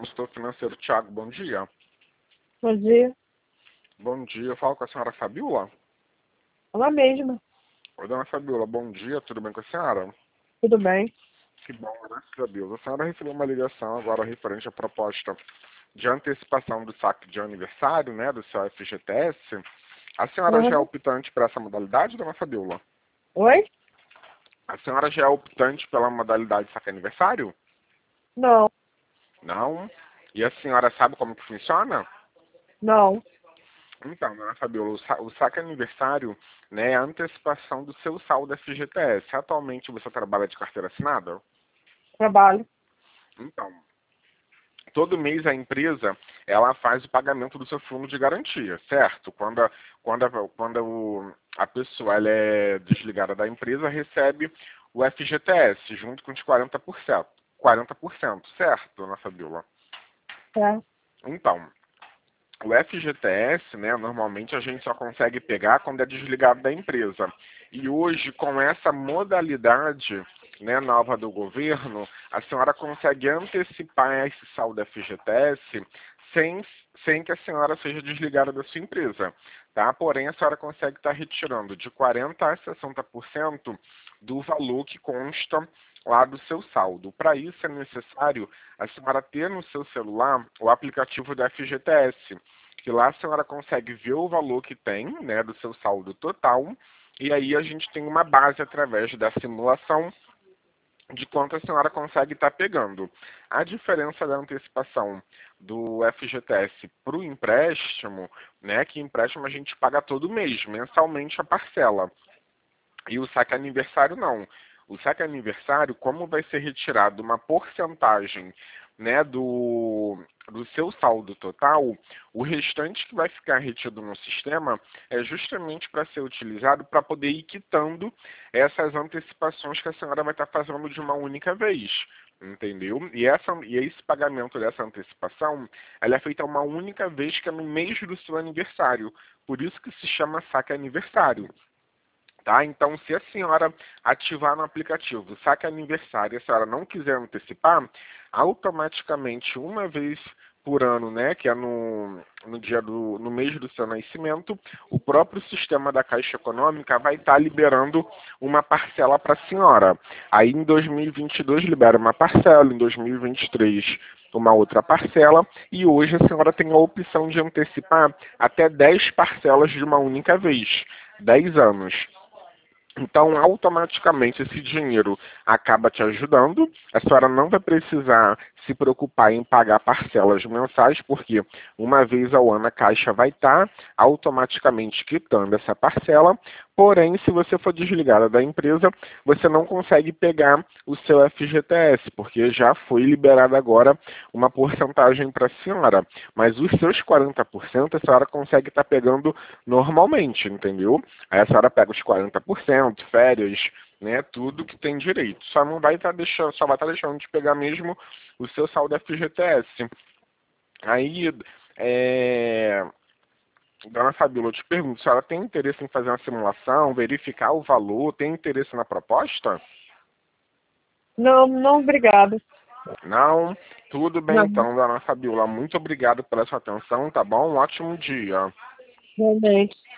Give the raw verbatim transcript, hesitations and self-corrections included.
consultor financeiro Thiago, bom dia. Bom dia. Bom dia, eu falo com a senhora Fabiola. Ela mesma. Oi, dona Fabiola, bom dia, tudo bem com a senhora? Tudo bem? Que bom, graças a Deus. A senhora recebeu uma ligação agora referente à proposta de antecipação do saque de aniversário, né, do seu F G T S. A senhora Uhum. já é optante para essa modalidade, dona Fabiola? Oi? A senhora já é optante pela modalidade saque aniversário? Não. Não? E a senhora sabe como que funciona? Não. Então, dona Fabiola, o, sa o saque aniversário, né, é a antecipação do seu saldo F G T S. Atualmente você trabalha de carteira assinada? Trabalho. Então, todo mês a empresa ela faz o pagamento do seu fundo de garantia, certo? Quando a, quando a, quando o, a pessoa ela é desligada da empresa, recebe o F G T S junto com os quarenta por cento. quarenta por cento, certo, dona Fabiola? É. Então, o F G T S, né, normalmente a gente só consegue pegar quando é desligado da empresa. E hoje, com essa modalidade, né, nova do governo, a senhora consegue antecipar esse saldo F G T S sem, sem que a senhora seja desligada da sua empresa. Tá? Porém, a senhora consegue estar retirando de quarenta por cento a sessenta por cento do valor que consta lá do seu saldo. Para isso é necessário a senhora ter no seu celular o aplicativo da F G T S, que lá a senhora consegue ver o valor que tem, né, do seu saldo total, e aí a gente tem uma base através da simulação de quanto a senhora consegue estar pegando. A diferença da antecipação do F G T S para o empréstimo, né, que empréstimo a gente paga todo mês, mensalmente a parcela. E o saque aniversário não. O saque aniversário, como vai ser retirado uma porcentagem, né, do, do seu saldo total, o restante que vai ficar retido no sistema é justamente para ser utilizado para poder ir quitando essas antecipações que a senhora vai estar fazendo de uma única vez. Entendeu? E, essa, e esse pagamento dessa antecipação, ela é feita uma única vez, que é no mês do seu aniversário. Por isso que se chama saque aniversário. Tá? Então, se a senhora ativar no aplicativo saque aniversário e a senhora não quiser antecipar, automaticamente, uma vez por ano, né, que é no, no, dia do, no mês do seu nascimento, o próprio sistema da Caixa Econômica vai estar liberando uma parcela para a senhora. Aí, em dois mil e vinte e dois, libera uma parcela, em dois mil e vinte e três, uma outra parcela, e hoje a senhora tem a opção de antecipar até dez parcelas de uma única vez, dez anos. Então, automaticamente, esse dinheiro acaba te ajudando. A senhora não vai precisar se preocupar em pagar parcelas mensais, porque uma vez ao ano a Caixa vai estar automaticamente quitando essa parcela. Porém, se você for desligada da empresa, você não consegue pegar o seu F G T S, porque já foi liberada agora uma porcentagem para a senhora. Mas os seus quarenta por cento a senhora consegue estar pegando normalmente, entendeu? Aí a senhora pega os quarenta por cento, férias, né, tudo que tem direito. Só não vai estar deixando, só vai estar deixando de pegar mesmo o seu saldo F G T S. Aí, é... Dona Fabíola, eu te pergunto, a senhora tem interesse em fazer uma simulação, verificar o valor, tem interesse na proposta? Não, não, obrigada. Não? Tudo bem Não. então, dona Fabíola. Muito obrigado pela sua atenção, tá bom? Um ótimo dia. Realmente.